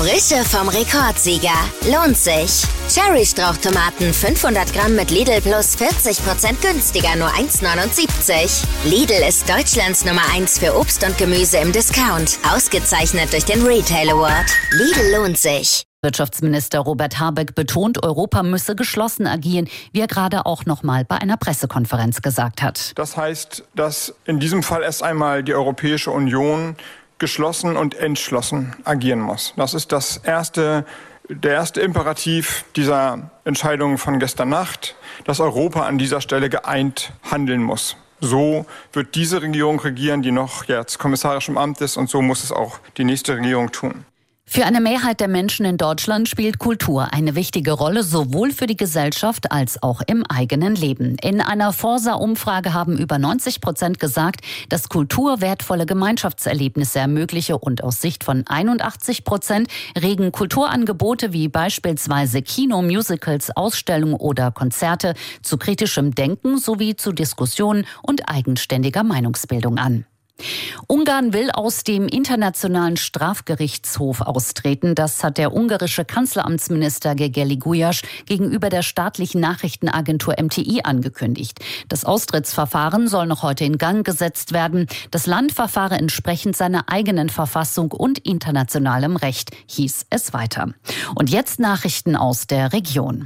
Frische vom Rekordsieger. Lohnt sich. Cherry-Strauchtomaten 500 Gramm mit Lidl Plus 40% günstiger, nur 1,79. Lidl ist Deutschlands Nummer 1 für Obst und Gemüse im Discount. Ausgezeichnet durch den Retail Award. Lidl lohnt sich. Wirtschaftsminister Robert Habeck betont, Europa müsse geschlossen agieren, wie er gerade auch noch mal bei einer Pressekonferenz gesagt hat. Das heißt, dass in diesem Fall erst einmal die Europäische Union geschlossen und entschlossen agieren muss. Das ist der erste Imperativ dieser Entscheidung von gestern Nacht, dass Europa an dieser Stelle geeint handeln muss. So wird diese Regierung regieren, die noch jetzt kommissarisch im Amt ist, und so muss es auch die nächste Regierung tun. Für eine Mehrheit der Menschen in Deutschland spielt Kultur eine wichtige Rolle, sowohl für die Gesellschaft als auch im eigenen Leben. In einer Forsa-Umfrage haben über 90% gesagt, dass Kultur wertvolle Gemeinschaftserlebnisse ermögliche, und aus Sicht von 81% regen Kulturangebote wie beispielsweise Kino, Musicals, Ausstellungen oder Konzerte zu kritischem Denken sowie zu Diskussionen und eigenständiger Meinungsbildung an. Ungarn will aus dem Internationalen Strafgerichtshof austreten. Das hat der ungarische Kanzleramtsminister Gergely Gulyás gegenüber der staatlichen Nachrichtenagentur MTI angekündigt. Das Austrittsverfahren soll noch heute in Gang gesetzt werden. Das Land verfahre entsprechend seiner eigenen Verfassung und internationalem Recht, hieß es weiter. Und jetzt Nachrichten aus der Region.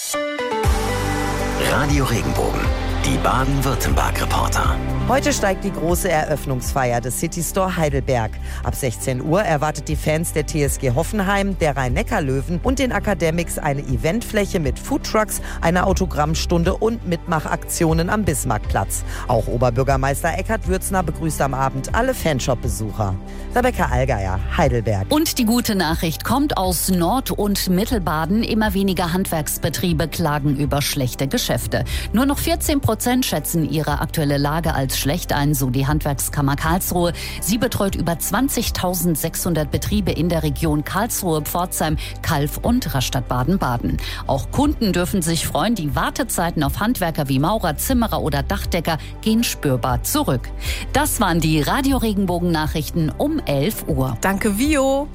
Radio Regenbogen. Die Baden-Württemberg-Reporter. Heute steigt die große Eröffnungsfeier des City Store Heidelberg. Ab 16 Uhr erwartet die Fans der TSG Hoffenheim, der Rhein-Neckar-Löwen und den Academics eine Eventfläche mit Foodtrucks, einer Autogrammstunde und Mitmachaktionen am Bismarckplatz. Auch Oberbürgermeister Eckhard Würzner begrüßt am Abend alle Fanshop-Besucher. Rebecca Allgeier, Heidelberg. Und die gute Nachricht kommt aus Nord- und Mittelbaden. Immer weniger Handwerksbetriebe klagen über schlechte Geschäfte. Nur noch 14% schätzen ihre aktuelle Lage als schlecht ein, so die Handwerkskammer Karlsruhe. Sie betreut über 20.600 Betriebe in der Region Karlsruhe, Pforzheim, Calw und Rastatt Baden-Baden. Auch Kunden dürfen sich freuen. Die Wartezeiten auf Handwerker wie Maurer, Zimmerer oder Dachdecker gehen spürbar zurück. Das waren die Radio Regenbogen Nachrichten um 11 Uhr. Danke, Vio.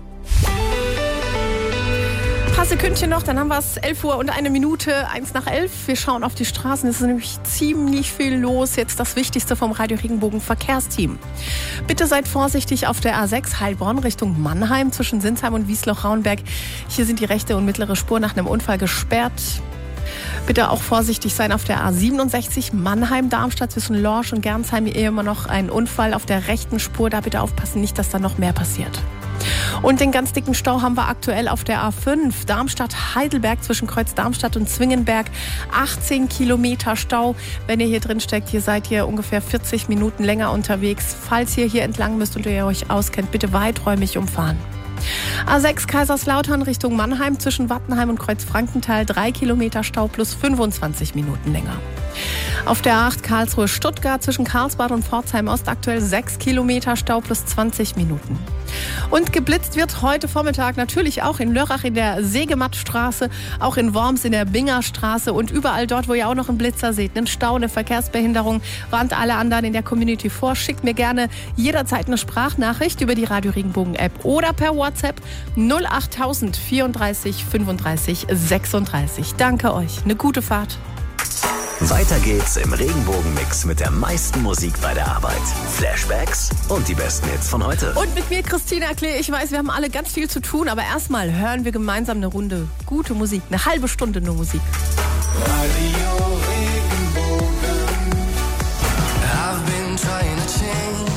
Ein paar Sekündchen noch, dann haben wir es 11 Uhr und 1 Minute, 1 nach 11. Wir schauen auf die Straßen, es ist nämlich ziemlich viel los. Jetzt das Wichtigste vom Radio Regenbogen Verkehrsteam. Bitte seid vorsichtig auf der A6 Heilbronn Richtung Mannheim zwischen Sinsheim und Wiesloch-Rauenberg. Hier sind die rechte und mittlere Spur nach einem Unfall gesperrt. Bitte auch vorsichtig sein auf der A67 Mannheim-Darmstadt zwischen Lorsch und Gernsheim. Hier immer noch ein Unfall auf der rechten Spur. Da bitte aufpassen, nicht, dass da noch mehr passiert. Und den ganz dicken Stau haben wir aktuell auf der A5 Darmstadt-Heidelberg zwischen Kreuz Darmstadt und Zwingenberg. 18 Kilometer Stau. Wenn ihr hier drin steckt, hier seid ihr ungefähr 40 Minuten länger unterwegs. Falls ihr hier entlang müsst und ihr euch auskennt, bitte weiträumig umfahren. A6 Kaiserslautern Richtung Mannheim zwischen Wattenheim und Kreuzfrankenthal 3 Kilometer Stau plus 25 Minuten länger. Auf der A8 Karlsruhe-Stuttgart zwischen Karlsbad und Pforzheim-Ost aktuell 6 Kilometer Stau plus 20 Minuten. Und geblitzt wird heute Vormittag natürlich auch in Lörrach in der Segemattstraße, auch in Worms in der Bingerstraße und überall dort, wo ihr auch noch einen Blitzer seht, einen Stau, eine Verkehrsbehinderung, warnt alle anderen in der Community vor. Schickt mir gerne jederzeit eine Sprachnachricht über die Radio Regenbogen App oder per WhatsApp 08000 34 35 36. Danke euch, eine gute Fahrt. Weiter geht's im Regenbogenmix mit der meisten Musik bei der Arbeit. Flashbacks und die besten Hits von heute. Und mit mir, Christina Klee. Ich weiß, wir haben alle ganz viel zu tun, aber erstmal hören wir gemeinsam eine Runde gute Musik. Eine halbe Stunde nur Musik. Radio Regenbogen. I've been trying to change.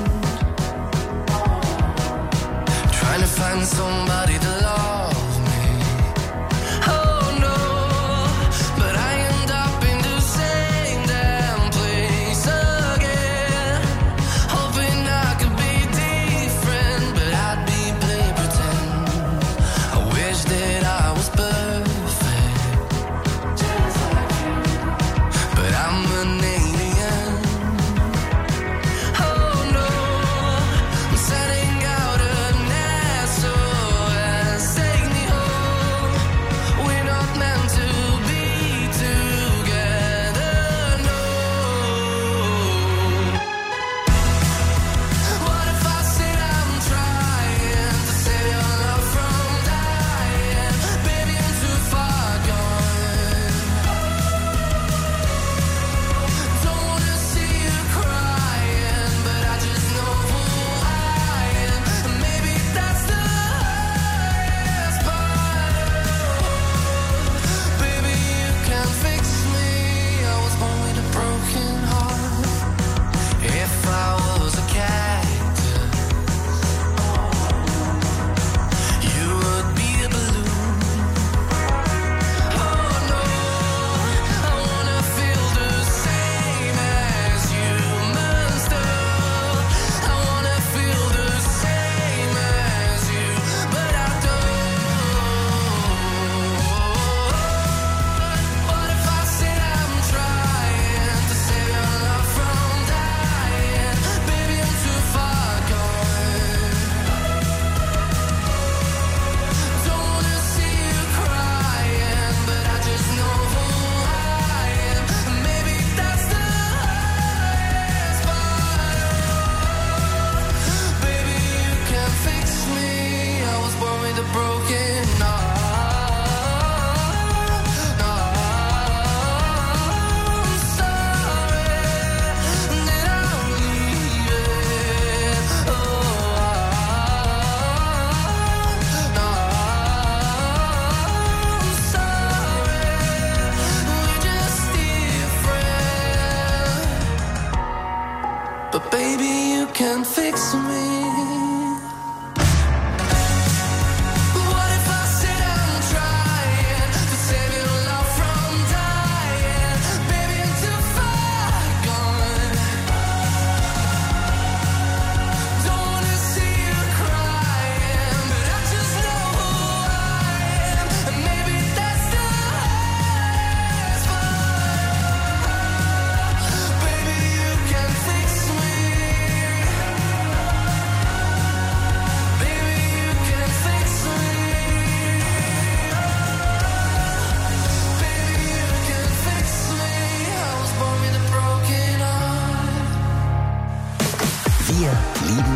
Trying to find somebody to love. Setting out a nest, so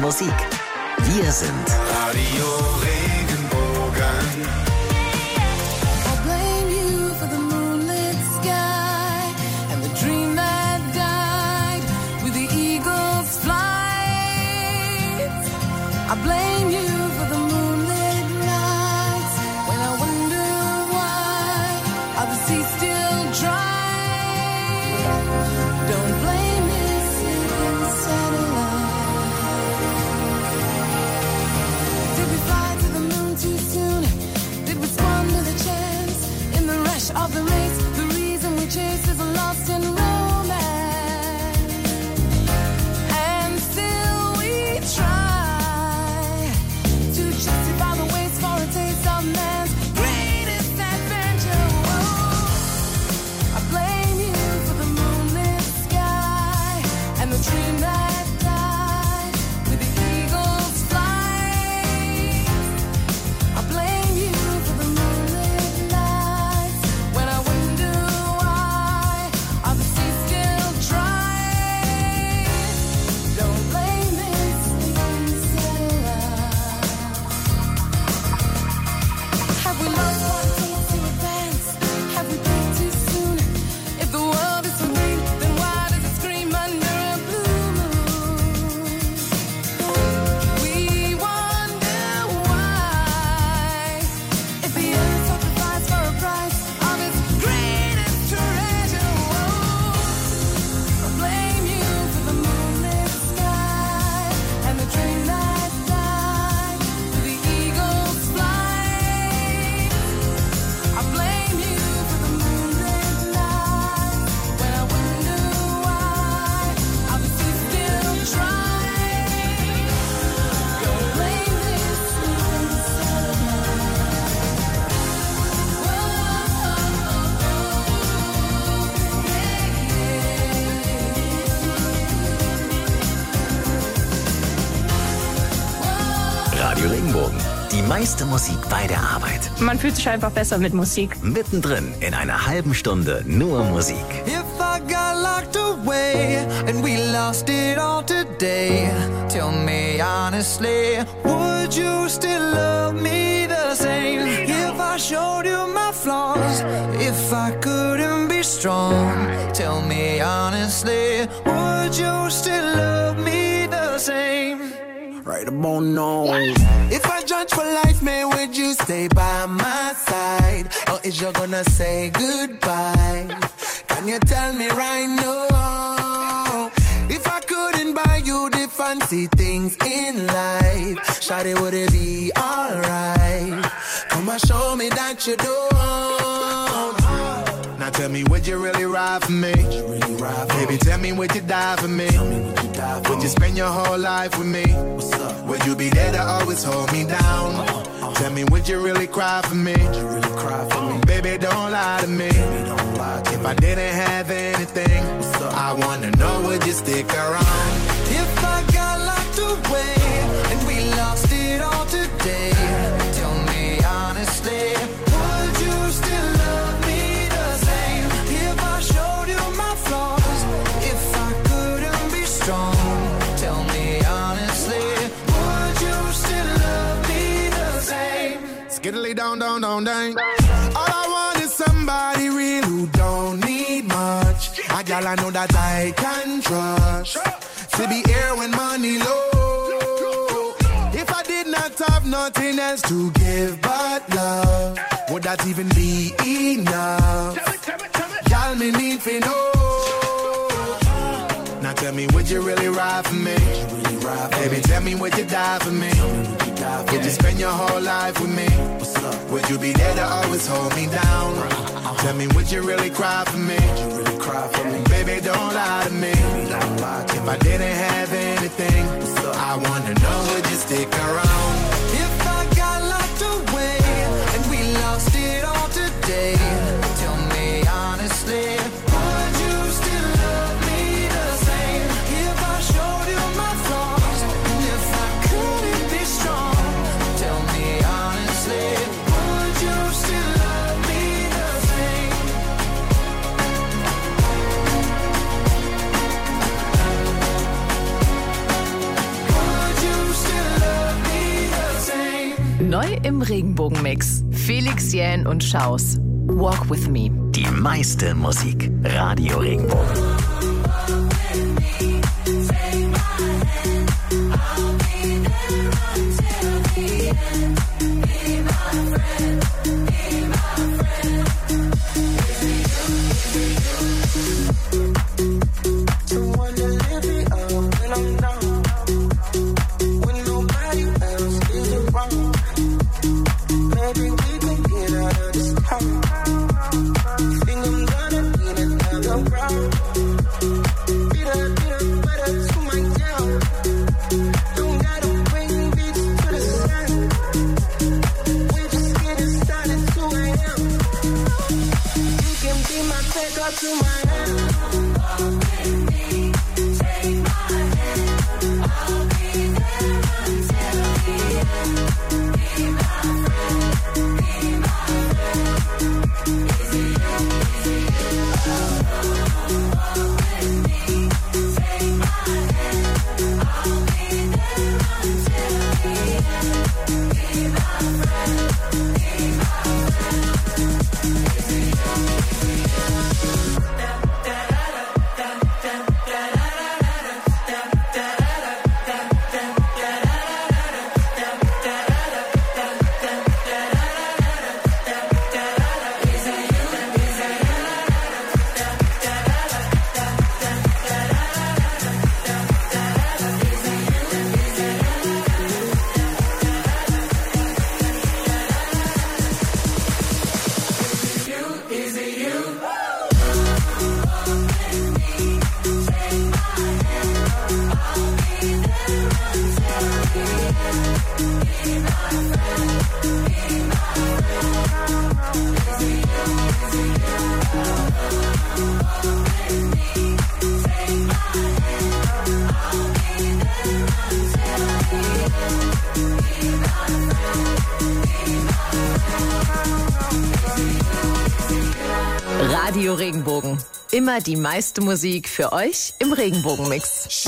Musik. Wir sind Radio Regenbogen. I'll blame you for the moonlit sky and the dream that died with the eagle's flight. I blame you for the moonlit nights when I wonder why are the seas still dry. Don't blame missing satellite. Did we fly to the moon too soon? Did we squander the chance in the rush of the race? The reason we chase is lost in romance, and still we try to justify the waste for a taste of man's greatest adventure. Whoa. I blame you for the moonlit sky and the dream that died with the eagle's flight. I blame you for the moonlit nights when I wonder why are the seas still dry. Don't blame missing satellites. Have we lost what it takes to advance? Have we peaked too soon? If the world is so green, then why does it scream under a blue moon? We wonder why. If the earth sacrificed for a price of its greatest treasure, whoa. I blame you for the moonlit sky and the dream that died with the eagle's flight. I blame you for the moonlit night when I wonder why are the seas still dry. Don't blame this sleeping Radio Regenbogen. Die meiste Musik bei der Arbeit. Man fühlt sich einfach besser mit Musik. Mittendrin in einer halben Stunde nur Musik. If I got locked away and we lost it all today, tell me honestly, would you still love me the same? If I showed you my flaws, if I couldn't be strong, tell me honestly, would you still love me the same? Right about now. If I judge for life, man, would you stay by my side? Or is you gonna say goodbye? Can you tell me right now? If I couldn't buy you the fancy things in life, shawty, would it be alright? Come and show me that you don't. Now tell me, would you really ride for me? Baby, tell me, would you die for me? Would you spend your whole life with me? Would you be there to always hold me down? Tell me, would you really cry for me? Baby, don't lie to me. If I didn't have anything, I wanna know, would you stick around? If I got locked away and we lost it all today, tell me honestly, would you still love me the same? If I showed you my flaws, if I couldn't be strong, tell me honestly, would you still love me the same? Skiddly down, down, down, down. All I want is somebody real who don't need much. A gal I know that I can trust, to be here when money low. If I did not have nothing else to give but love, would that even be enough? Y'all me need to know. Now tell me, would you really ride for me? Baby, tell me, would you die for me? Would you spend your whole life with me? Would you be there to always hold me down? Tell me, would you really cry for me? Baby, don't lie to me. If I didn't have anything, I wanna know, would you stick around? If I got locked away and we lost it all today, tell me honestly, would you still love me the same? If I showed you my flaws, and if I couldn't be strong, tell me honestly, would you still love me the same? Would you im Regenbogenmix. Felix Jähn und Schaus. Walk with me. Die meiste Musik. Radio Regenbogen. Radio Regenbogen. Immer die meiste Musik für euch im Regenbogenmix.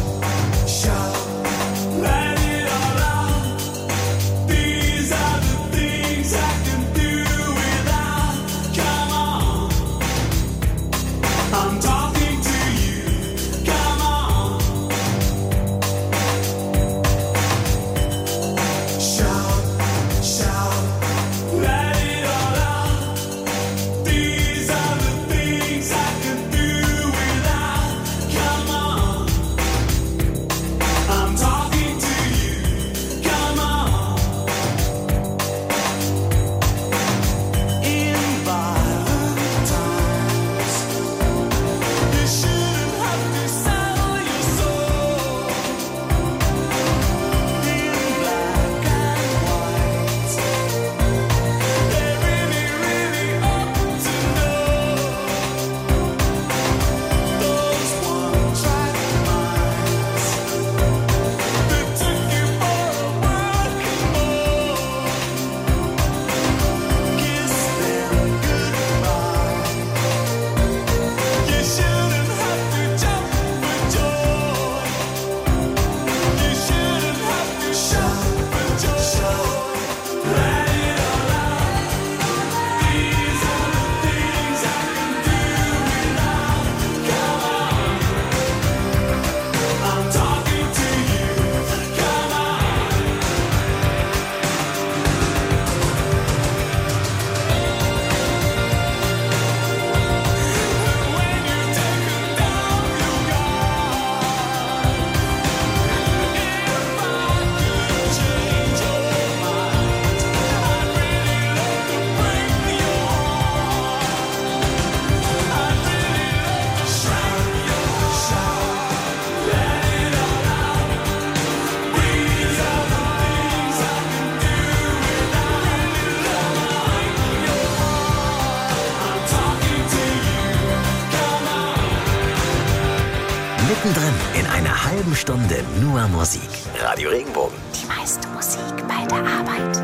Mittendrin in einer halben Stunde nur Musik. Radio Regenbogen. Die meiste Musik bei der Arbeit.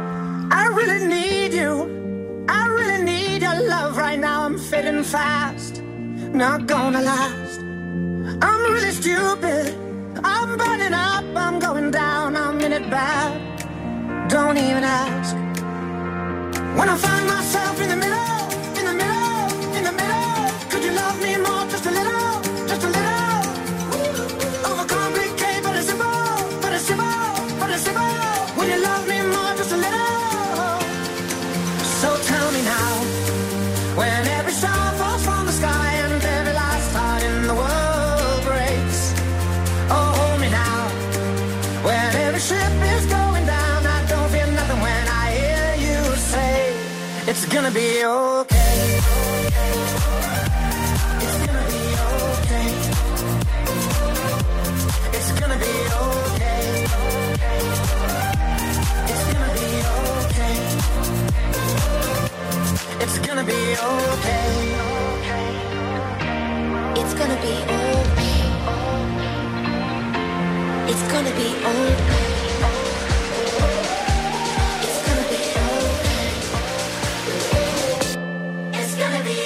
I really need you. I really need your love right now. I'm fading fast. Not gonna last. I'm really stupid. I'm burning up. I'm going down. I'm in it bad. don't even ask. When I find myself in the middle, in the middle, in the middle, could you love me more, just a little, just a little? Overcomplicate, but it's simple, but it's simple, but it's simple. Will you love me more, just a little? So tell me now, when every star falls from the sky and every last heart in the world breaks. Oh, hold me now, when every ship is going down, I don't feel nothing when I hear you say, it's gonna be okay. It's gonna be okay. It's gonna be okay. It's gonna be okay. It's gonna be okay. It's gonna be okay. It's gonna be okay. It's gonna be okay. It's gonna be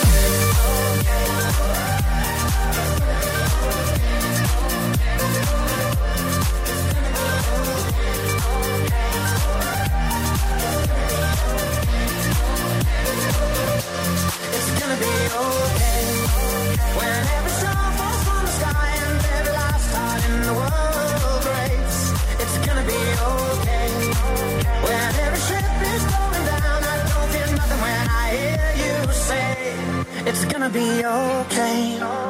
It's gonna be okay. When every star falls from the sky and every last heart in the world breaks. It's gonna be okay. When every ship is going down, I don't feel nothing when I hear you say, it's gonna be okay.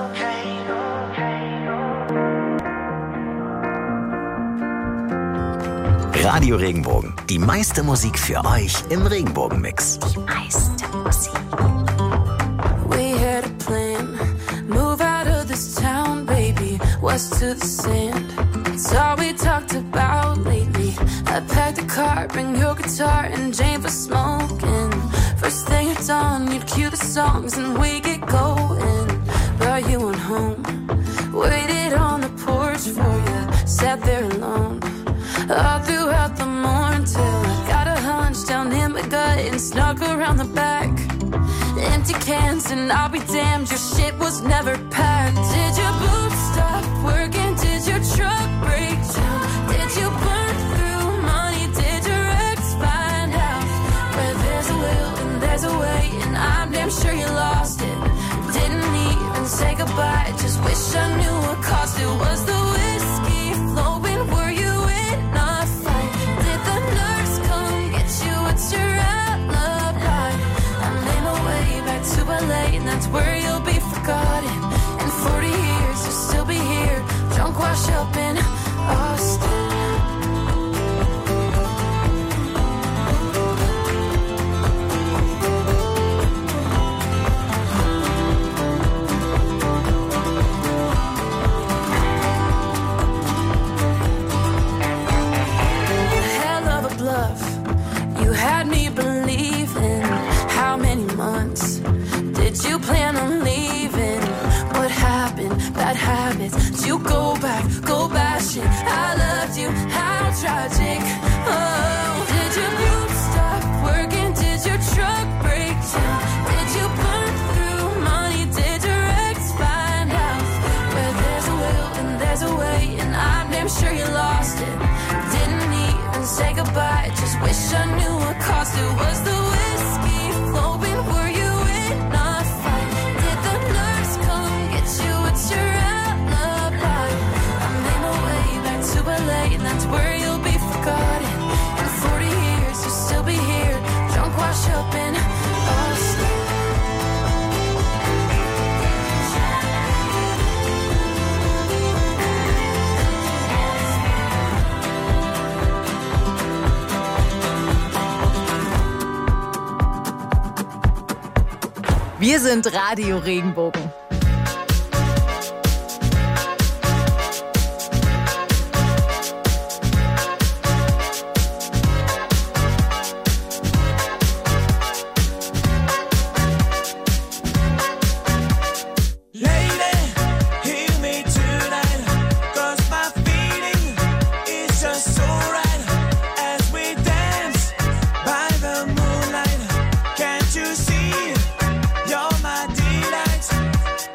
Radio Regenbogen. Die meiste Musik für euch im Regenbogen-Mix. die meiste Musik. We had a plan, move out of this town, baby, west to the sand. It's all we talked about lately. I packed the car, bring your guitar, and Jane for smoking. First thing at dawn, you'd cue the songs and we get going. Brought you on home, waited on the porch for you, sat there alone. All throughout the morning till I got a hunch down in my gut and snuck around the back. Empty cans and I'll be damned, your shit was never packed. Did your boobs stop working? Did your truck break down? Did you burn through money? Did your ex find out? Where there's a will and there's a way, and I'm damn sure you lost it. Didn't even say goodbye, just wish I knew what cost it. Was the whiskey flowing? Were you in a fight? Did the nurse come get you? What's your alibi? I made my way back to LA, and that's where you'll be forgotten. In 40 years, you'll still be here, drunk, wash up in Austin. Hell of a bluff, you had me believing. How many months did you plan on leaving? What happened? Bad habits. Did you go back, go bashing? I loved you, how tragic. Oh, did your boobs stop working? Did your truck break down? Did you burn through money? Did your ex find out? Where there's a will and there's a way, and I'm damn sure you lost it. Didn't even say goodbye, just wish I knew what cost it. Was the whiskey flowing? Were you in a fight? Did the nurse come get you? What's your alibi? I made my way back to LA, and that's where you'll be forgotten. In 40 years, you'll still be here, drunk, wash up in Austin. Wir sind Radio Regenbogen. You're my delight.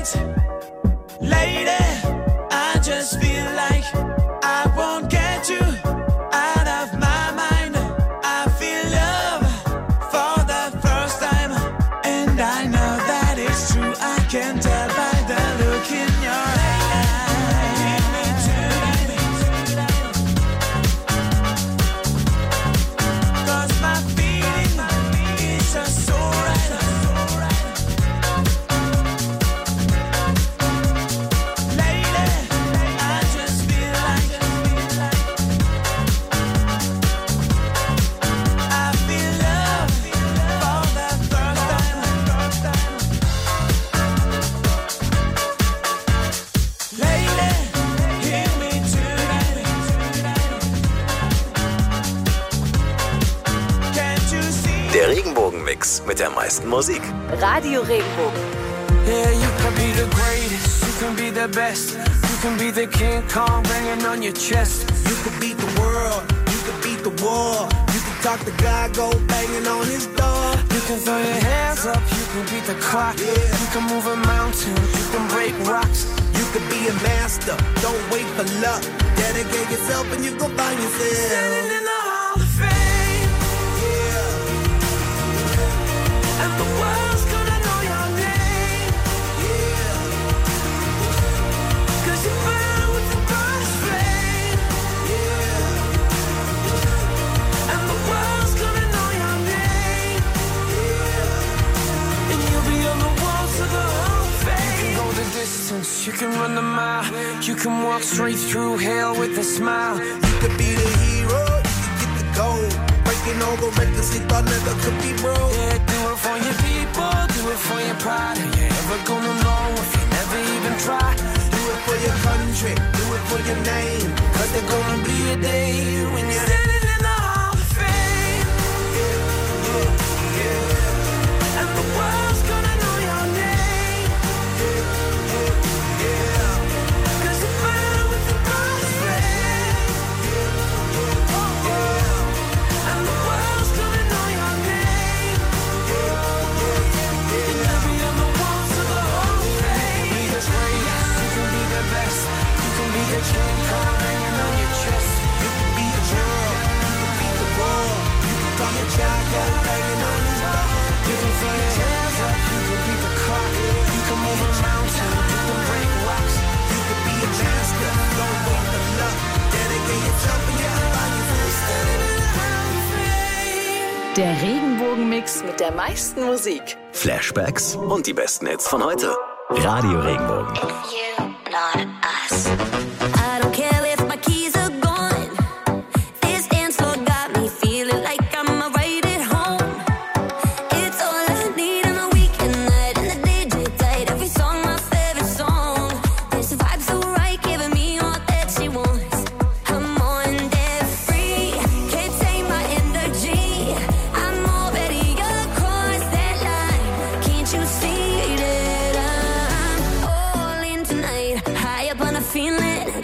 night. Lady, I just feel like I won't get you out of my mind. I feel love for the first time, and I know that it's true. I can tell by the look in your eyes. Give me tonight, 'cause my feeling is just so right. Lady, I just feel like I feel love for the first time. Lady, hear me tonight. Can't you see? Der Regenbogen-Mix mit der meisten Musik. Radio Regenbogen. Yeah, you can be the greatest, you can be the best, you can be the King Kong banging on your chest. You could beat the world, you could beat the war. You could talk to God, go banging on his door. You can throw your hands up, you can beat the clock. Yeah. You can move a mountain, you can break rocks. You could be a master, don't wait for luck. Dedicate yourself and you go find yourself. Standing in the Hall of Fame, Yeah, and the world's gonna know your name. yeah, 'Cause you burn with the brightest flame, yeah, and the world's gonna know your name. And you'll be on the walls of the Hall of Fame. You can go the distance, you can run the mile, you can walk straight through hell with a smile. you could be the hero, you could get the gold. Breaking all the records they thought never could be broke. Yeah, do it for your people, do it for your pride. Are you ever gonna know if you never even try? Do it for your country, do it for your name. 'Cause there's gonna be a day when you're Standing in the Hall of Fame, and the world's gonna know your name. 'Cause you burn with the brightest flame, and the world's gonna know your name. And you'll be on the walls of the Hall of Fame. You can be the greatest, you can be the best, you can be the King Kong hanging on your chest. You could be a girl, you could beat the war. You could call your child, go banging on his door. You can throw your hands up, you can beat the clock. You can move a mountain, you can break rocks. You could be a master, don't wait for luck. Dedicate yourself and you can find yourself. Standing in the Hall of Fame. Der Regenbogen-Mix mit der meisten Musik. Flashbacks und die besten Hits von heute. Radio Regenbogen. You, not us. I don't care if my keys are gone. This dance floor got me feeling like I'm right at home. It's all I need on a weekend night and the DJ tight. Every song my favorite song. This vibe so right, giving me all that she wants. I'm on that free, can't take my energy. I'm already across that line. Can't you see that I'm all in tonight? High up on a feeling.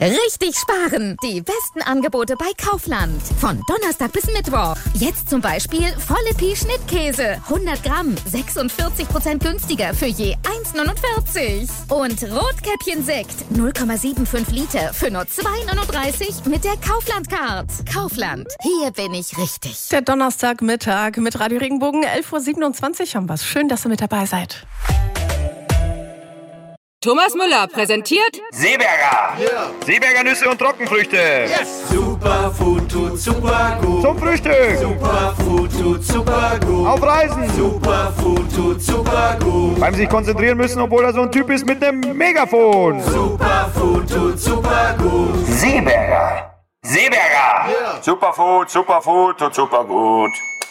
Richtig sparen! Die besten Angebote bei Kaufland. Von Donnerstag bis Mittwoch. Jetzt zum Beispiel volle Pi Schnittkäse. 100 Gramm. 46% günstiger für je 1,49. Und Rotkäppchen Sekt. 0,75 Liter für nur 2,39 mit der Kaufland-Card. Kaufland. Hier bin ich richtig. Der Donnerstagmittag mit Radio Regenbogen. 11.27 Uhr haben wir es. Schön, dass ihr mit dabei seid. Thomas Müller präsentiert Seeberger. Yeah. Seeberger Nüsse und Trockenfrüchte. Yes. Superfood tut super gut. Zum Frühstück. Superfood tut super gut. Auf Reisen. Superfood tut super gut. Beim sich konzentrieren müssen, obwohl er so ein Typ ist mit einem Megafon. Superfood tut super gut. Seeberger. Seeberger. Yeah. Superfood tut super gut.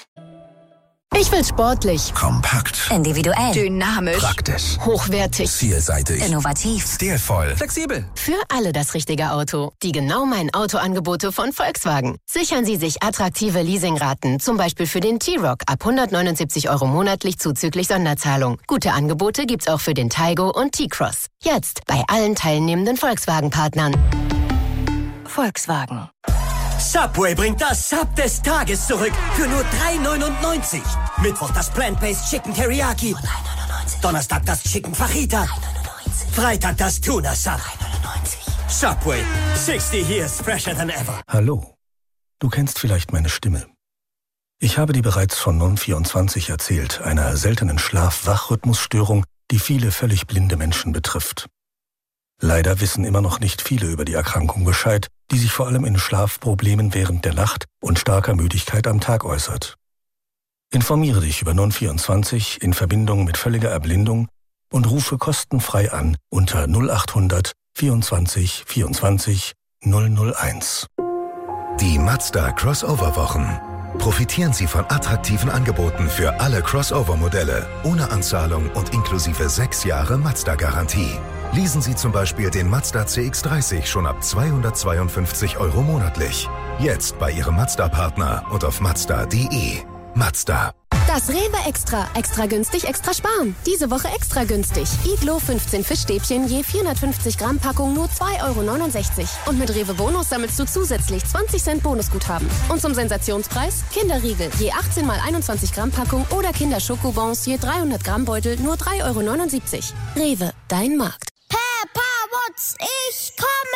Ich will sportlich, Kompakt, Individuell. dynamisch, praktisch, hochwertig, vielseitig, Innovativ. stilvoll, flexibel. für alle das richtige Auto. Die genau mein Autoangebote von Volkswagen. Sichern Sie sich attraktive Leasingraten, zum Beispiel für den T-Roc ab 179 € monatlich zuzüglich Sonderzahlung. Gute Angebote gibt's auch für den Taigo und T-Cross. Jetzt bei allen teilnehmenden Volkswagen-Partnern. Volkswagen. Subway bringt das Sub des Tages zurück für nur 3,99. Mittwoch das Plant-Based Chicken Teriyaki. 3,99. Donnerstag das Chicken Fajita. 3,99. Freitag das Tuna Sub. 3,99. Subway. 60 years fresher than ever. Hallo. Du kennst vielleicht meine Stimme. Ich habe dir bereits von Non24 erzählt, einer seltenen Schlaf-Wach-Rhythmusstörung, die viele völlig blinde Menschen betrifft. Leider wissen immer noch nicht viele über die Erkrankung Bescheid, die sich vor allem in Schlafproblemen während der Nacht und starker Müdigkeit am Tag äußert. Informiere dich über Non24 in Verbindung mit völliger Erblindung und rufe kostenfrei an unter 0800 24 24 001. Die Mazda Crossover-Wochen. Profitieren Sie von attraktiven Angeboten für alle Crossover-Modelle, ohne Anzahlung und inklusive 6 Jahre Mazda-Garantie. Leasen Sie zum Beispiel den Mazda CX-30 schon ab 252 € monatlich. Jetzt bei Ihrem Mazda-Partner und auf Mazda.de. Mazda. Das Rewe Extra. Extra günstig, extra sparen. Diese Woche extra günstig. Iglo 15 Fischstäbchen je 450 Gramm Packung nur 2,69 €. Und mit Rewe Bonus sammelst du zusätzlich 20 Cent Bonusguthaben. Und zum Sensationspreis Kinderriegel je 18 mal 21 Gramm Packung oder Kinderschokobons je 300 Gramm Beutel nur 3,79 €. Rewe, dein Markt. Peppa Wutz, ich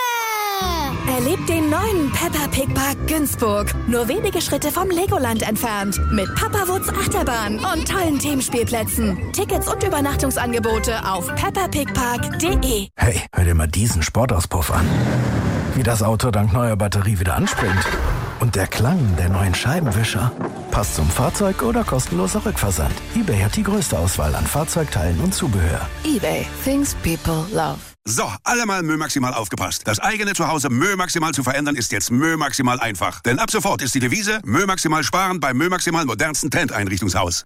komme! Erlebt den neuen Peppa Pig Park Günzburg. Nur wenige Schritte vom Legoland entfernt. Mit Papa Wutz Achterbahn und tollen Themenspielplätzen. Tickets und Übernachtungsangebote auf peppapigpark.de. Hey, hör dir mal diesen Sportauspuff an. Wie das Auto dank neuer Batterie wieder anspringt. Und der Klang der neuen Scheibenwischer. Passt zum Fahrzeug oder kostenloser Rückversand. eBay hat die größte Auswahl an Fahrzeugteilen und Zubehör. eBay. Things people love. So, alle mal Mö Maximal aufgepasst. Das eigene Zuhause Mö Maximal zu verändern ist jetzt Mö Maximal einfach. Denn ab sofort ist die Devise Mö Maximal sparen beim Mö Maximal modernsten Trendeinrichtungshaus.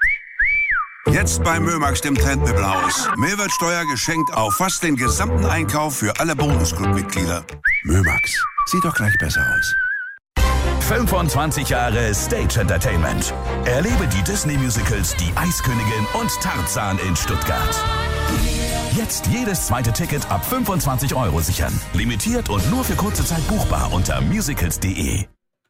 Jetzt bei Mömax, dem Trendmöbelhaus. Mehrwertsteuer geschenkt auf fast den gesamten Einkauf für alle Bonusclub-Mitglieder. Mömax, sieht doch gleich besser aus. 25 Jahre Stage Entertainment. Erlebe die Disney-Musicals Die Eiskönigin und Tarzan in Stuttgart. Jetzt jedes zweite Ticket ab 25 € sichern. Limitiert und nur für kurze Zeit buchbar unter musicals.de.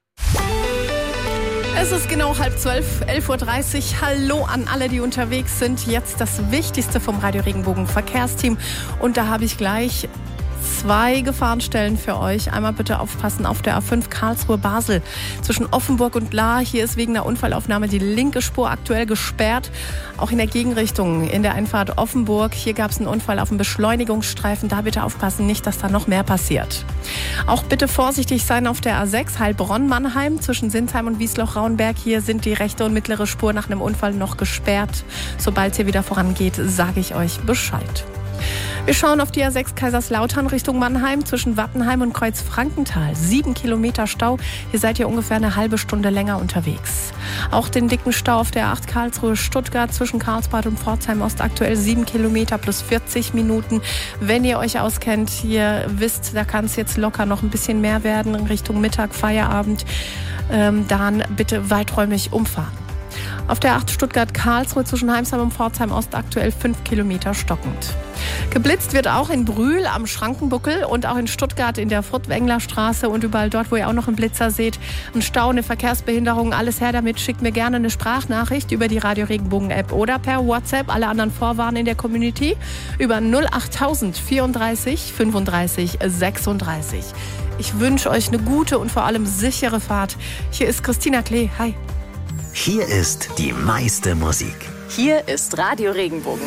Es ist genau 11:30, 11:30 Uhr. Hallo an alle, die unterwegs sind. Jetzt das Wichtigste vom Radio Regenbogen Verkehrsteam. Und da habe ich gleich 2 Gefahrenstellen für euch. Einmal bitte aufpassen auf der A5 Karlsruhe-Basel zwischen Offenburg und Lahr. Hier ist wegen der Unfallaufnahme die linke Spur aktuell gesperrt. Auch in der Gegenrichtung in der Einfahrt Offenburg. Hier gab es einen Unfall auf dem Beschleunigungsstreifen. Da bitte aufpassen, nicht, dass da noch mehr passiert. Auch bitte vorsichtig sein auf der A6 Heilbronn-Mannheim zwischen Sinsheim und Wiesloch-Raunberg. Hier sind die rechte und mittlere Spur nach einem Unfall noch gesperrt. Sobald es hier wieder vorangeht, sage ich euch Bescheid. Wir schauen auf die A6 Kaiserslautern Richtung Mannheim zwischen Wattenheim und Kreuzfrankenthal. 7 Kilometer Stau. Hier seid ihr ungefähr eine halbe Stunde länger unterwegs. Auch den dicken Stau auf der A8 Karlsruhe-Stuttgart zwischen Karlsbad und Pforzheim Ost aktuell 7 Kilometer plus 40 Minuten. Wenn ihr euch auskennt, ihr wisst, da kann es jetzt locker noch ein bisschen mehr werden in Richtung Mittag, Feierabend. Dann bitte weiträumig umfahren. Auf der 8 Stuttgart-Karlsruhe zwischen Heimsheim und Pforzheim Ost aktuell 5 Kilometer stockend. Geblitzt wird auch in Brühl am Schrankenbuckel und auch in Stuttgart in der Furtwänglerstraße und überall dort, wo ihr auch noch einen Blitzer seht. Ein Stau, eine Verkehrsbehinderung, alles her damit. Schickt mir gerne eine Sprachnachricht über die Radio Regenbogen App oder per WhatsApp. Alle anderen Vorwarnen in der Community über 08000 34 35 36. Ich wünsche euch eine gute und vor allem sichere Fahrt. Hier ist Christina Klee. Hi. Hier ist die meiste Musik. Hier ist Radio Regenbogen.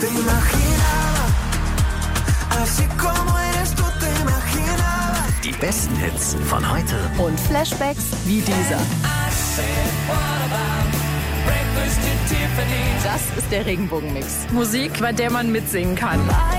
Die besten Hits von heute Und Flashbacks wie dieser. Das ist der Regenbogenmix. Musik, bei der man mitsingen kann.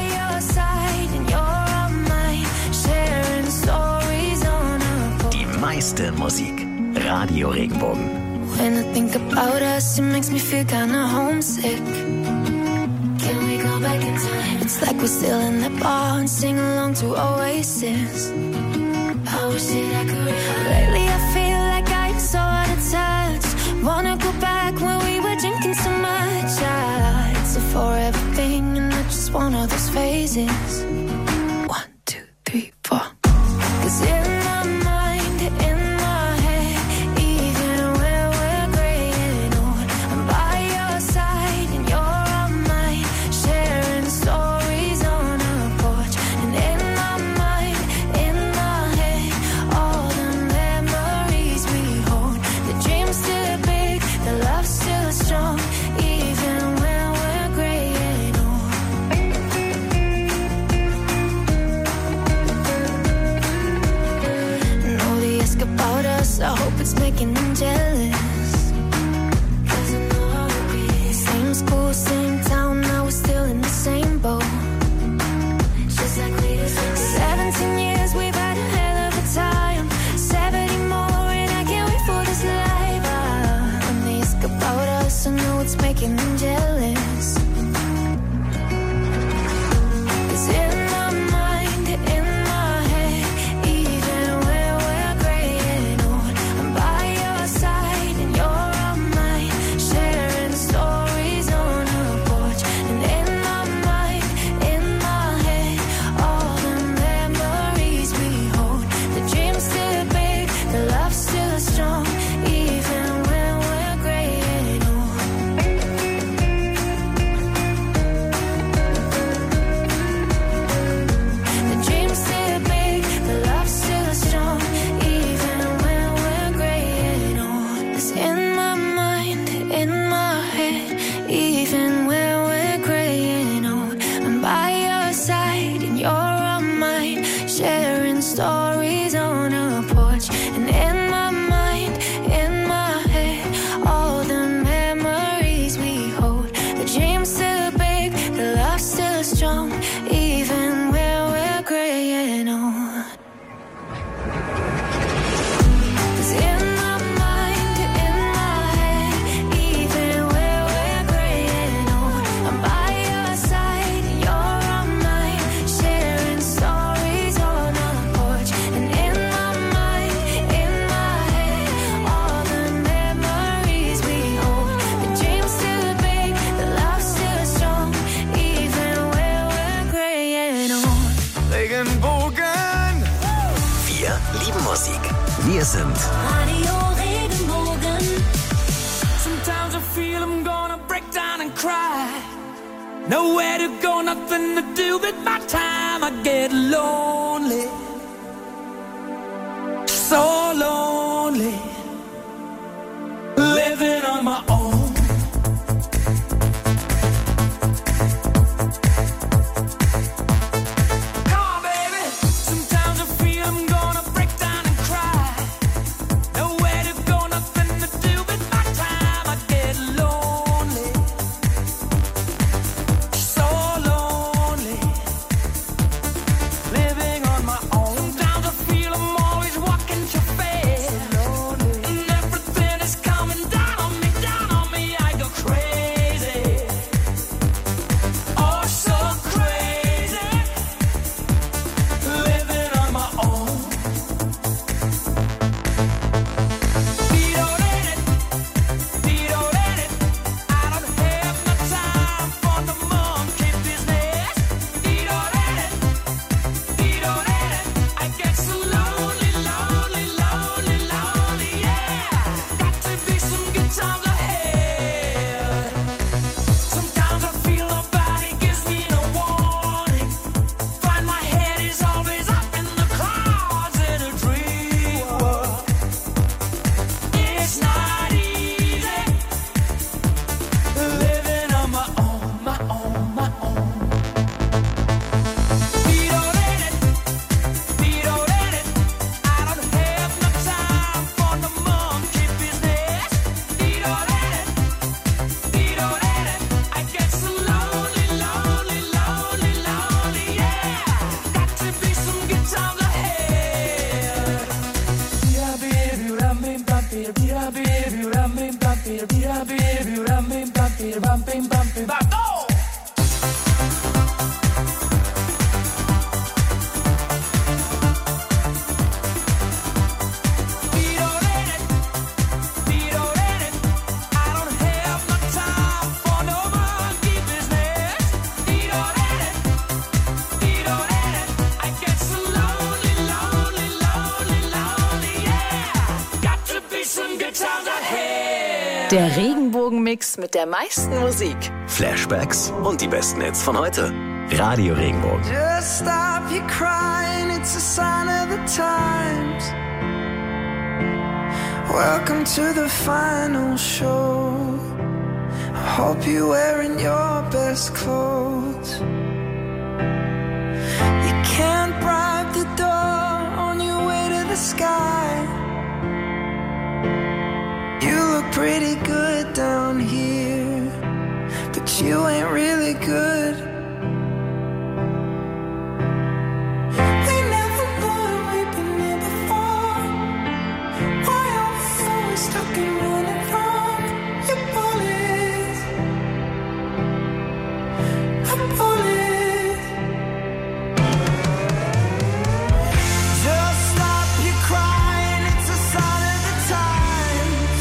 Die meiste Musik. Radio Regenbogen. When I think about us, it makes me feel kinda homesick. Can we go back in time? It's like we're still in the bar and sing along to Oasis. I wish that I could. Lately I feel like I'm so out of touch. Wanna go back when we were drinking so much. It's a forever thing and I just want all those phases. 1, 2, 3, 4. 'Cause in my mind, in my head, even when we're graying old, I'm by your side and you're on mine, sharing stories on a porch. And in my mind, in my head, all the memories we hold. The dream's still big, the love's still strong, even when we're graying old. Know they ask about us, I hope it's making them jealous. 'Cause I know how it be. Same school, same town, now we're still in the same boat. Just like we did. 17 years, we've had a hell of a time. 70 more, and I can't wait for this life. When they ask about us, I know it's making them jealous. 'Cause in my mind, in my head, even when we're graying old, I'm by your side and you're on mine, sharing stories on a porch. And in my mind, in my head, all the memories we hold. The dream's still big, the love's still strong, even when we're graying old. The dream's still big, the love's still strong, even when we're graying old. 'Cause in my mind, in my head, even when we're graying old, I'm by your side and you're on mine, sharing stories on a porch. And in my mind, in my head, all the memories we hold. The dream's still big, the love's still strong, even when we're graying old. 'Cause in my mind, in my head, even when we're graying old, I'm by your side and you're on mine, sharing stories on a porch. And in my mind, in my head, all the memories we hold. The dream's still big, the love's still strong, even when we're graying old. Regenbogen. Wir lieben Musik. Wir sind Radio Regenbogen. Sometimes I feel I'm gonna break down and cry. Nowhere to go, nothing to do with my time. I get lonely, so lonely, living on my own. Come on, baby. Sometimes I feel I'm gonna break down and cry. Nowhere to go, nothing to do with my time. I get lonely, so lonely, living on my own. Sometimes I feel I'm always walking too fast. bumping, bumping. ¡Vamos! Der Regenbogen-Mix mit der meisten Musik. Flashbacks und die besten Hits von heute. Radio Regenbogen. Just stop your crying, it's a sign of the times. Welcome to the final show. I hope you're wearing your best clothes. You can't bribe the door on your way to the sky. You look pretty good down here, but you ain't really good. We never thought we'd been here before. Why are we so stuck in running from your bullies? A bullet. Just stop your crying, it's a sign of the times.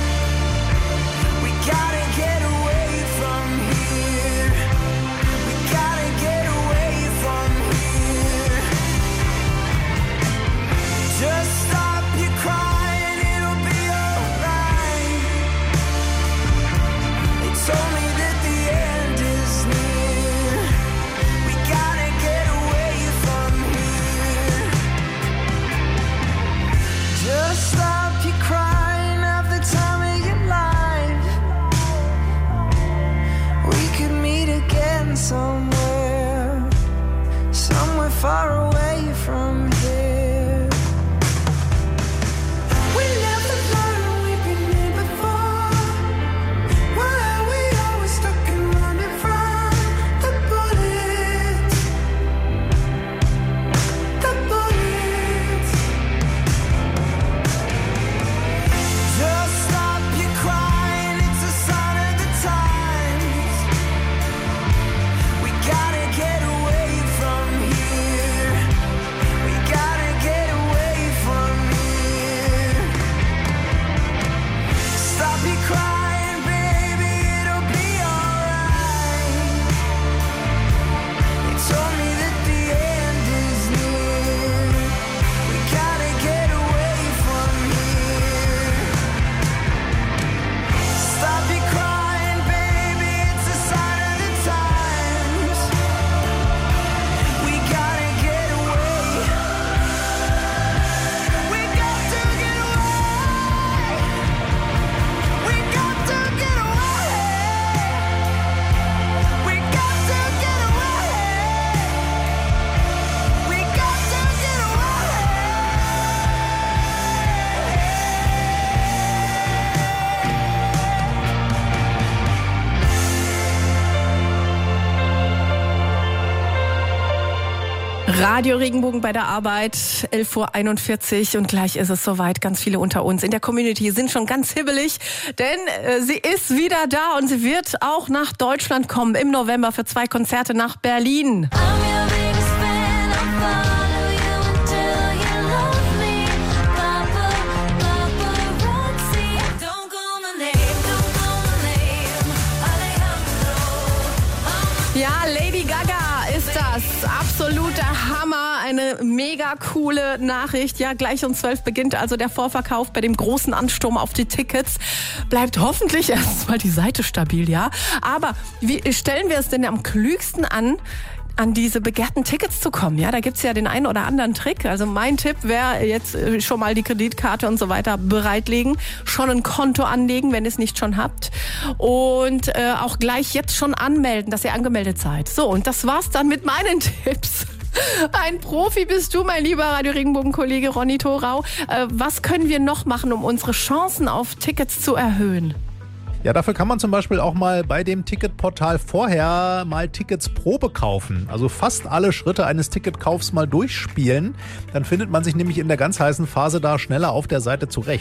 We gotta get away from here. We gotta get away from here. Just stop your crying, it'll be alright. They told me that the end is near. We gotta get away from here. Just stop your crying, have the time of your life. We could meet again somewhere, somewhere far away from here. We never thought we'd been here before. Why are we always stuck and running from the bullets? The bullets. Just stop your crying, it's a sign of the times. We gotta get away from here. We gotta get away from here. Stop your crying, baby, it'll be alright. They told me that the end is near. We gotta get away from here. Stop your crying, baby, it's a sign of the times. We gotta get away. We got to get away. We got to get away. We got to get away. We got to get away. Radio Regenbogen bei der Arbeit, 11:41 Uhr und gleich ist es soweit. Ganz viele unter uns in der Community sind schon ganz hibbelig, denn sie ist wieder da und sie wird auch nach Deutschland kommen im November für 2 Konzerte nach Berlin. Ja, Lady Gaga ist das. Absoluter Hammer. Eine mega coole Nachricht. Ja, gleich um 12 beginnt also der Vorverkauf bei dem großen Ansturm auf die Tickets. Bleibt hoffentlich erstmal die Seite stabil, ja. Aber wie stellen wir es denn am klügsten an diese begehrten Tickets zu kommen? Ja, da gibt's ja den einen oder anderen Trick. Also mein Tipp wäre jetzt schon mal die Kreditkarte und so weiter bereitlegen, schon ein Konto anlegen, wenn ihr es nicht schon habt und auch gleich jetzt schon anmelden, dass ihr angemeldet seid. So, und das war's dann mit meinen Tipps. Ein Profi bist du, mein lieber Radio Regenbogen-Kollege Ronny Thorau. Was können wir noch machen, um unsere Chancen auf Tickets zu erhöhen? Ja, dafür kann man zum Beispiel auch mal bei dem Ticketportal vorher mal Tickets Probe kaufen. Also fast alle Schritte eines Ticketkaufs mal durchspielen. Dann findet man sich nämlich in der ganz heißen Phase da schneller auf der Seite zurecht.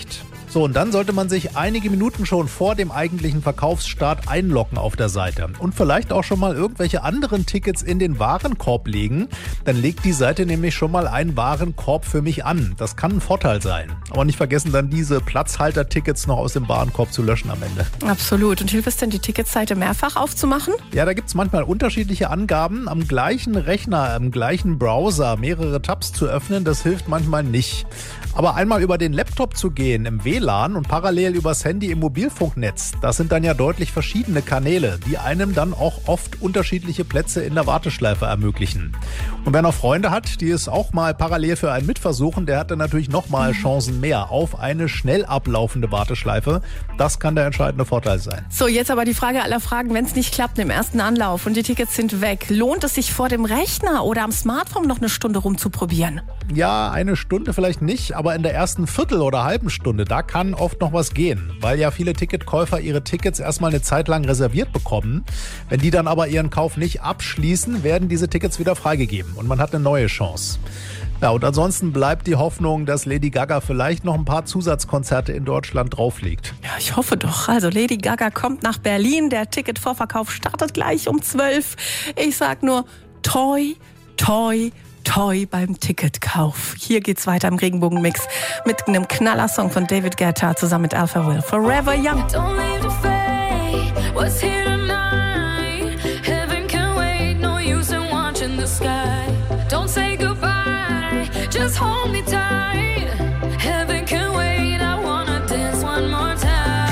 So, und dann sollte man sich einige Minuten schon vor dem eigentlichen Verkaufsstart einloggen auf der Seite und vielleicht auch schon mal irgendwelche anderen Tickets in den Warenkorb legen. Dann legt die Seite nämlich schon mal einen Warenkorb für mich an. Das kann ein Vorteil sein. Aber nicht vergessen, dann diese Platzhalter-Tickets noch aus dem Warenkorb zu löschen am Ende. Absolut. Und hilft es denn, die Ticketseite mehrfach aufzumachen? Ja, da gibt es manchmal unterschiedliche Angaben. Am gleichen Rechner, am gleichen Browser mehrere Tabs zu öffnen, das hilft manchmal nicht. Aber einmal über den Laptop zu gehen im WLAN und parallel übers Handy im Mobilfunknetz, das sind dann ja deutlich verschiedene Kanäle, die einem dann auch oft unterschiedliche Plätze in der Warteschleife ermöglichen. Und wer noch Freunde hat, die es auch mal parallel für einen mitversuchen, der hat dann natürlich nochmal Chancen mehr auf eine schnell ablaufende Warteschleife. Das kann der entscheidende Vorteil sein. So, jetzt aber die Frage aller Fragen, wenn es nicht klappt im ersten Anlauf und die Tickets sind weg, lohnt es sich vor dem Rechner oder am Smartphone noch eine Stunde rumzuprobieren? Ja, eine Stunde vielleicht nicht, aber in der ersten Viertel- oder halben Stunde, da kann oft noch was gehen, weil ja viele Ticketkäufer ihre Tickets erstmal eine Zeit lang reserviert bekommen. Wenn die dann aber ihren Kauf nicht abschließen, werden diese Tickets wieder freigegeben und man hat eine neue Chance. Ja, und ansonsten bleibt die Hoffnung, dass Lady Gaga vielleicht noch ein paar Zusatzkonzerte in Deutschland drauflegt. Ja, ich hoffe doch. Also Lady Gaga kommt nach Berlin, der Ticketvorverkauf startet gleich um 12. Ich sag nur toi, toi, toi beim Ticketkauf. Hier geht's weiter im Regenbogenmix mit einem Knallersong von David Guetta zusammen mit Alpha Will. Forever Young. Don't leave the fate. What's here tonight? Heaven can wait. No use in watching the sky. Don't say goodbye. Just hold me tight. Heaven can wait. I wanna dance one more time.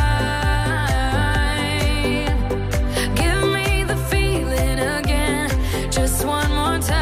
Give me the feeling again. Just one more time.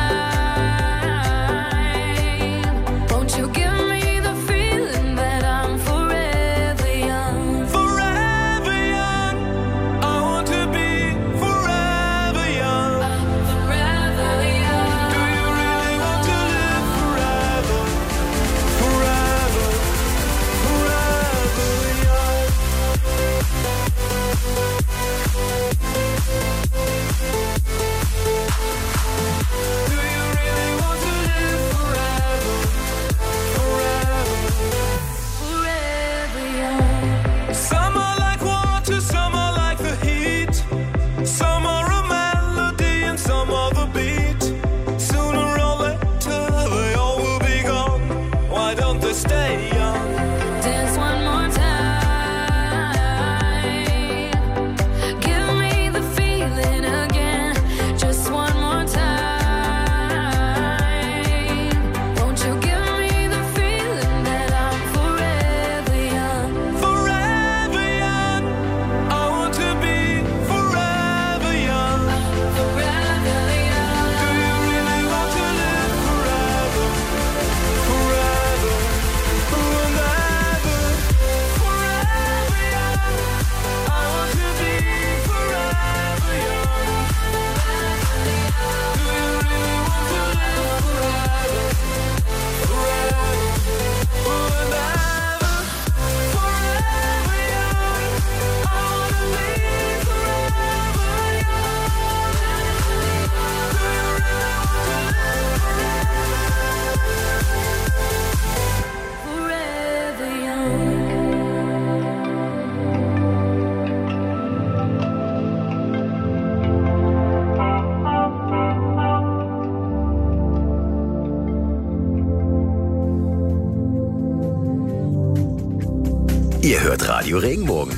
Ihr hört Radio Regenbogen.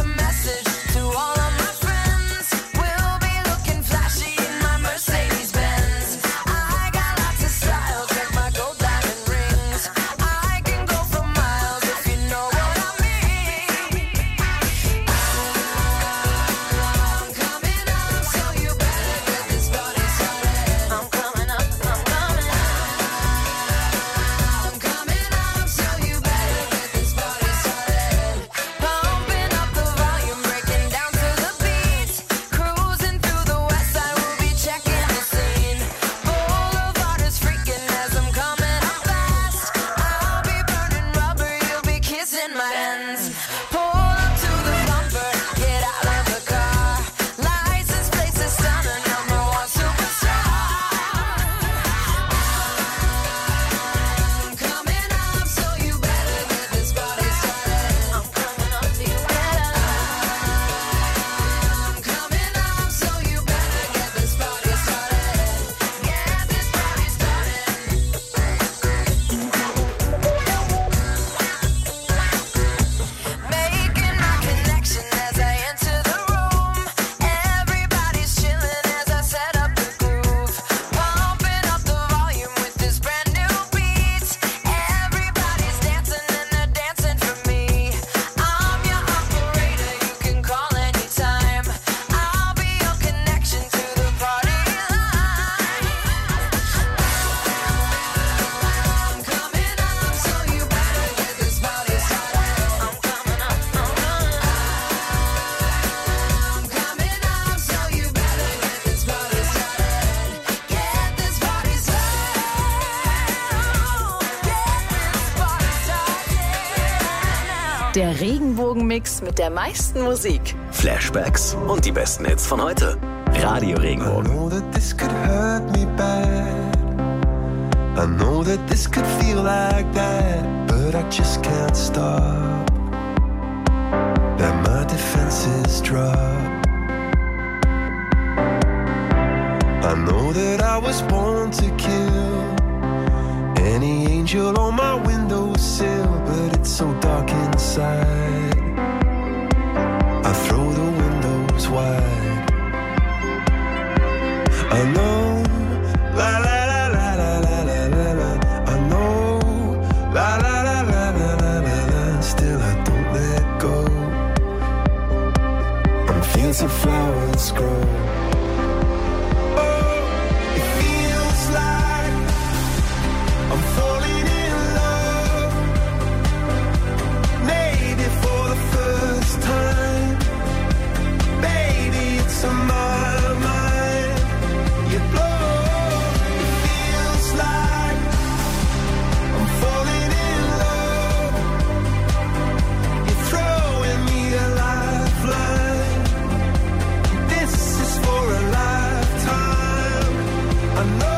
Sending out the message to all of my friends. We'll be looking flashy in my Mercedes-Benz. Der Regenbogenmix mit der meisten Musik. Flashbacks und die besten Hits von heute. Radio Regenbogen. I know that this could hurt me bad. I know that this could feel like that, but I just can't stop. That my defenses drop. I know that I was born to kill any angel on my windowsill, but it's so dark inside. I throw the windows wide. I know, la la la la la la la la la. I know, la la la la la la la la. Still I don't let go. And fields of flowers grow. Oh, it feels like I'm falling in love. Maybe for the first time. Baby, it's on my mind. You blow. It feels like I'm falling in love. You're throwing me a lifeline. This is for a lifetime. I know.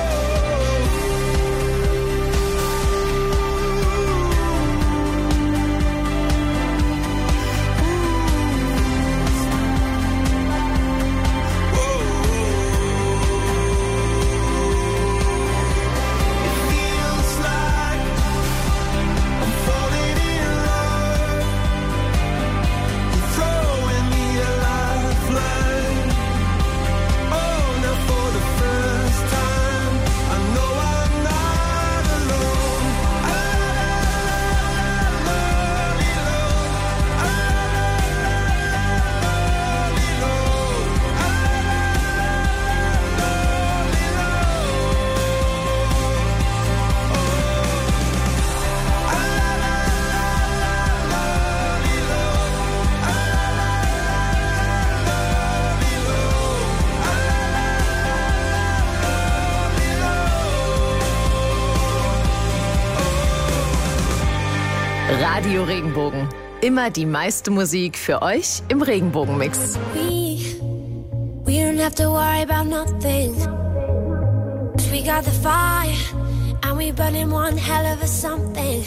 Radio Regenbogen. Immer die meiste Musik für euch im Regenbogenmix. We don't have to worry about nothing. 'Cause we got the fire and we burning one hell of a something.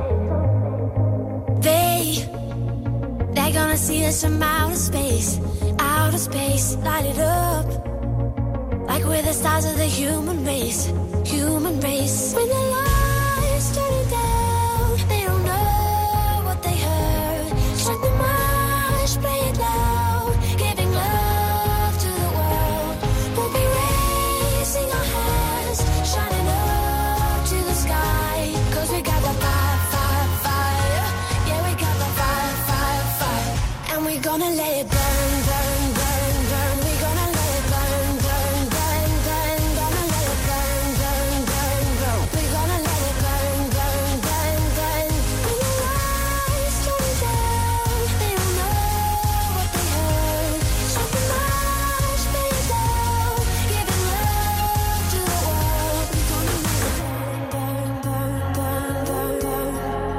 They're gonna see us from outer space, light it up. Like we're the stars of the human race. When the lights turn down, they don't know what they heard. Strike the march, play it loud, giving love to the world. We'll be raising our hands, shining up to the sky. 'Cause we got the fire, fire, fire. Yeah, we got the fire, fire, fire. And we're gonna let it burn, burn, burn, burn. We're gonna let it burn, burn, burn, burn. Gonna let it burn, burn, burn, burn. We're gonna let it burn, burn, burn, burn. When the lights turn down, they don't know what they heard. Strike the march, play it loud, giving love to the world. We're gonna let it burn, burn, burn, burn, burn,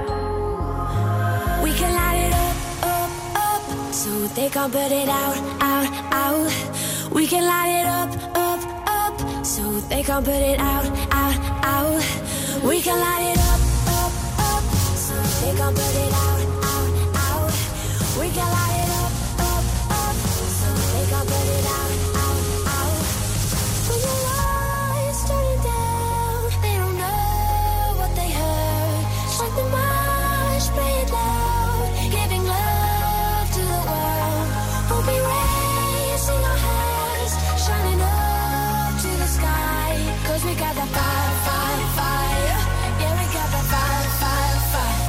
burn. We can light it up, up, up, so they can't put it out, out, out. We can light it up, up, up, so they can't put it out, out, out. We can light it up, up, up, so they can't put it out, out, out. We can light it up, up, up, so they can't put it out, out, out. When the lights turn down, they don't know what they heard. Strike the march, play it loud, giving love to the world. We'll be raising our hands, shining up to the sky. 'Cause we got that fire, fire, fire. Yeah, we got that fire, fire, fire.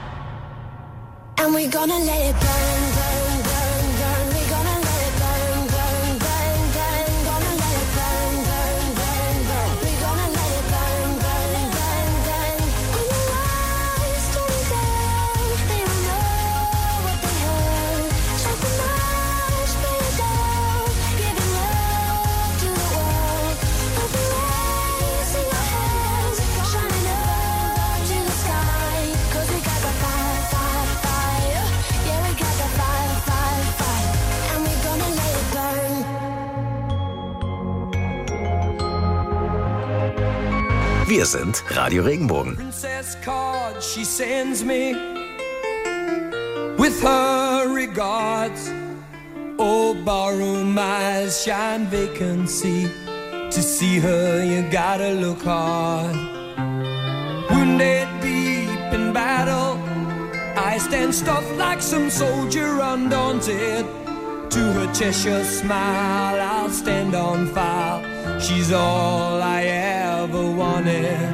And we're gonna let it burn, burn, burn, burn. We're gonna let it burn, burn, burn, burn. Gonna let it burn, burn, burn, burn. We're gonna let it burn, burn, burn, burn. When the lights turn down, they don't know what they heard. Strike the march, play it loud, giving love to the world. We'll be raising our hands, shining up to the sky. 'Cause we got the fire, fire, fire. Wir sind Radio Regenbogen. Princess card she sends me with her regards. Oh, ballroom eyes shine vacancy. To see her, you gotta look hard. Wounded deep in battle, I stand stuffed like some soldier undaunted. To her Cheshire smile, I'll stand on file. She's all I ever wanted.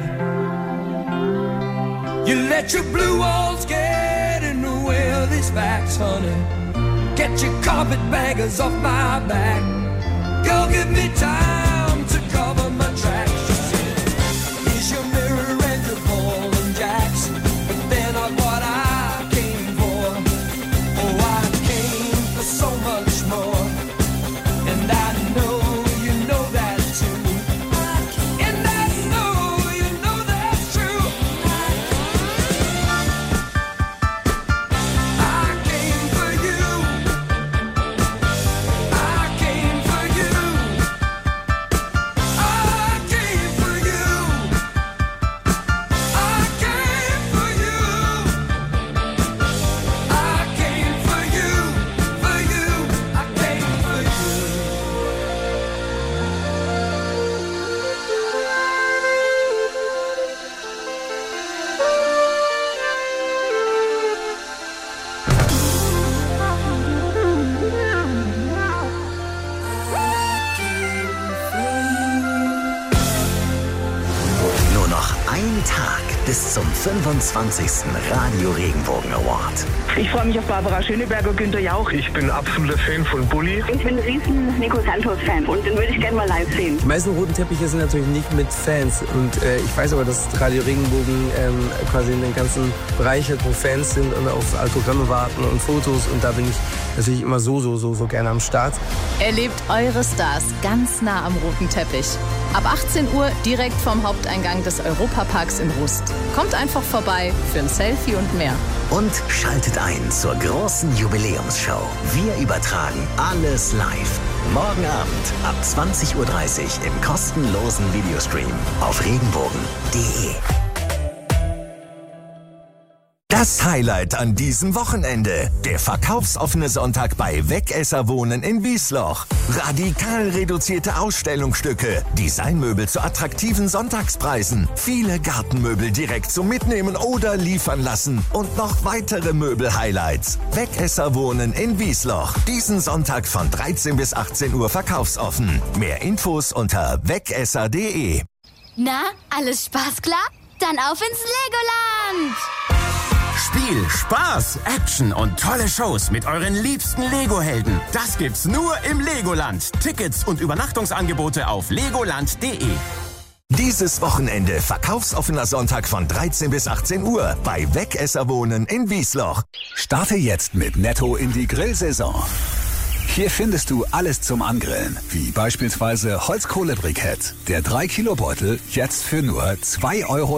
You let your blue walls get in the way of these facts, honey. Get your carpetbaggers off my back. Girl, give me time to cover my tracks. She said, here's your mirror and your ball and jacks. But then I what I came for. Oh, I came for so much more. And I know you know that too. And I know you know that's true. I came for you. I came for you. I came for you. I came for you. I came for you. For you. I came for you. Nur noch ein Tag bis zum 25. Radio Regenbogen Award. Ich freue mich auf Barbara Schöneberger, Günther Jauch. Ich bin absoluter Fan von Bulli. Ich bin ein riesen Nico Santos-Fan und den würde ich gerne mal live sehen. Die meisten roten Teppiche sind natürlich nicht mit Fans. Und ich weiß aber, dass Radio Regenbogen quasi in den ganzen Bereich hat, wo Fans sind und auf Autogramme warten und Fotos. Und da bin ich natürlich immer so gerne am Start. Erlebt eure Stars ganz nah am roten Teppich. Ab 18 Uhr direkt vom Haupteingang des Europaparks in Rust. Kommt einfach vorbei für ein Selfie und mehr. Und schaltet ein zur großen Jubiläumsshow. Wir übertragen alles live. Morgen Abend ab 20:30 Uhr im kostenlosen Videostream auf regenbogen.de. Das Highlight an diesem Wochenende. Der verkaufsoffene Sonntag bei Wegesser Wohnen in Wiesloch. Radikal reduzierte Ausstellungsstücke, Designmöbel zu attraktiven Sonntagspreisen, viele Gartenmöbel direkt zum Mitnehmen oder liefern lassen und noch weitere Möbel-Highlights. Wegesser Wohnen in Wiesloch. Diesen Sonntag von 13 bis 18 Uhr verkaufsoffen. Mehr Infos unter wegesser.de. Na, alles Spaß klar? Dann auf ins Legoland! Spiel, Spaß, Action und tolle Shows mit euren liebsten Lego-Helden. Das gibt's nur im Legoland. Tickets und Übernachtungsangebote auf legoland.de. Dieses Wochenende verkaufsoffener Sonntag von 13 bis 18 Uhr bei Wegesser Wohnen in Wiesloch. Starte jetzt mit Netto in die Grillsaison. Hier findest du alles zum Angrillen, wie beispielsweise Holzkohlebrikett. Der 3-Kilo-Beutel jetzt für nur 2,22 Euro.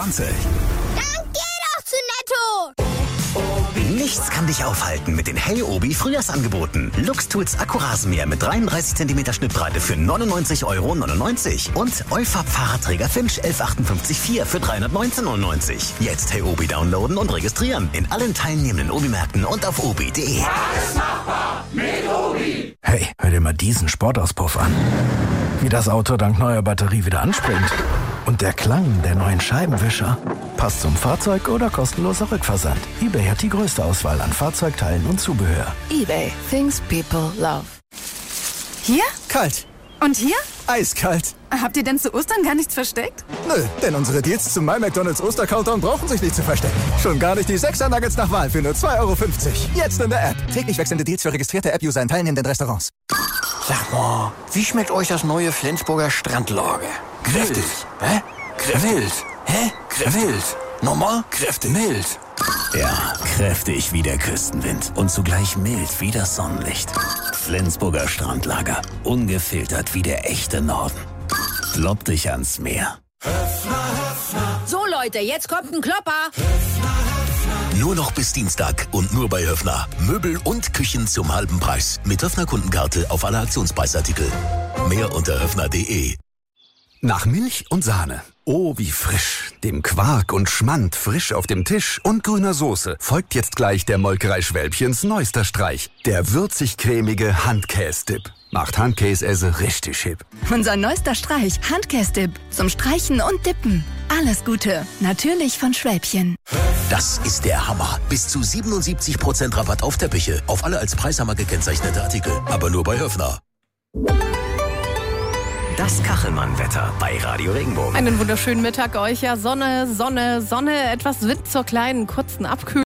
Nichts kann dich aufhalten mit den Hey Obi Frühjahrsangeboten. Luxtools Akkurasenmäher mit 33 cm Schnittbreite für 99,99 Euro. Und Eufab Fahrradträger Finch 1158 für 319,99 €. Jetzt Hey Obi downloaden und registrieren. In allen teilnehmenden Obi-Märkten und auf obi.de. Alles machbar mit Obi. Hey, hör dir mal diesen Sportauspuff an. Wie das Auto dank neuer Batterie wieder anspringt. Und der Klang der neuen Scheibenwischer. Passt zum Fahrzeug oder kostenloser Rückversand. eBay hat die größte Auswahl an Fahrzeugteilen und Zubehör. eBay. Things people love. Hier? Kalt. Und hier? Eiskalt. Habt ihr denn zu Ostern gar nichts versteckt? Nö, denn unsere Deals zum MyMcDonald's Oster-Countdown brauchen sich nicht zu verstecken. Schon gar nicht die 6er Nuggets nach Wahl für nur 2,50 Euro. Jetzt in der App. Täglich wechselnde Deals für registrierte App-User in teilnehmenden Restaurants. Sag mal, wie schmeckt euch das neue Flensburger Strandlager? Kräftig. Hä? Mild. Hä? Mild. Normal? Kräftig. Mild. Ja, kräftig wie der Küstenwind und zugleich mild wie das Sonnenlicht. Flensburger Strandlager. Ungefiltert wie der echte Norden. Klopp dich ans Meer. So Leute, jetzt kommt ein Klopper. Nur noch bis Dienstag und nur bei Höfner. Möbel und Küchen zum halben Preis. Mit Höfner Kundenkarte auf alle Aktionspreisartikel. Mehr unter höfner.de. Nach Milch und Sahne Oh, wie frisch. Dem Quark und Schmand frisch auf dem Tisch und grüner Soße folgt jetzt gleich der Molkerei Schwälbchens neuester Streich. Der würzig-cremige Handkäse-Dip. Macht Handkäse richtig hip. Unser neuester Streich, Handkäse-Dip. Zum Streichen und Dippen. Alles Gute. Natürlich von Schwälbchen. Das ist der Hammer. Bis zu 77% Rabatt auf Teppiche. Auf alle als Preishammer gekennzeichnete Artikel. Aber nur bei Höfner. Das Kachelmann-Wetter bei Radio Regenbogen. Einen wunderschönen Mittag euch. Ja, Sonne, Sonne, Sonne. Etwas Wind zur kleinen, kurzen Abkühlung.